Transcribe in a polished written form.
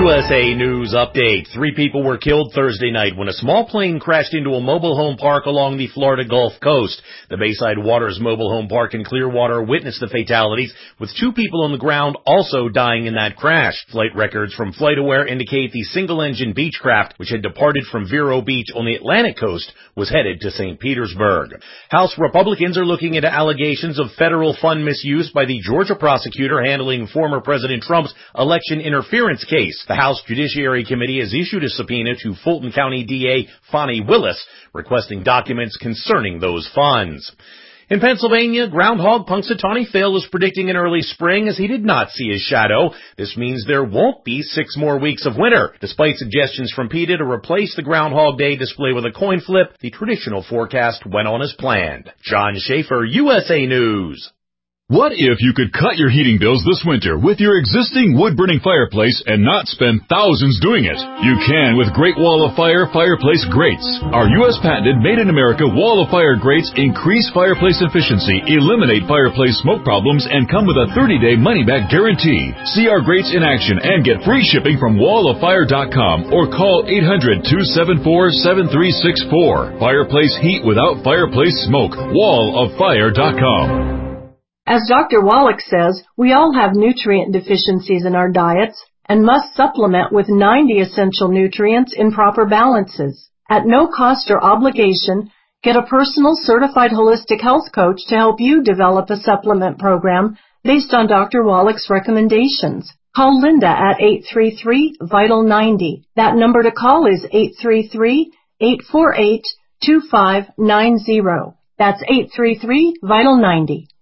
USA News Update. 3 people were killed Thursday night when a small plane crashed into a mobile home park along the Florida Gulf Coast. The Bayside Waters Mobile Home Park in Clearwater witnessed the fatalities, with 2 people on the ground also dying in that crash. Flight records from FlightAware indicate the single-engine Beechcraft, which had departed from Vero Beach on the Atlantic coast, was headed to St. Petersburg. House Republicans are looking into allegations of federal fund misuse by the Georgia prosecutor handling former President Trump's election interference case. The House Judiciary Committee has issued a subpoena to Fulton County DA Fani Willis, requesting documents concerning those funds. In Pennsylvania, groundhog Punxsutawney Phil is predicting an early spring as he did not see his shadow. This means there won't be 6 more weeks of winter. Despite suggestions from PETA to replace the Groundhog Day display with a coin flip, the traditional forecast went on as planned. John Schaefer, USA News. What if you could cut your heating bills this winter with your existing wood-burning fireplace and not spend thousands doing it? You can with Great Wall of Fire fireplace grates. Our U.S. patented made-in-America Wall of Fire grates increase fireplace efficiency, eliminate fireplace smoke problems, and come with a 30-day money-back guarantee. See our grates in action and get free shipping from walloffire.com or call 800-274-7364. Fireplace heat without fireplace smoke. walloffire.com. As Dr. Wallach says, we all have nutrient deficiencies in our diets and must supplement with 90 essential nutrients in proper balances. At no cost or obligation, get a personal certified holistic health coach to help you develop a supplement program based on Dr. Wallach's recommendations. Call Linda at 833-VITAL-90. That number to call is 833-848-2590. That's 833-VITAL-90.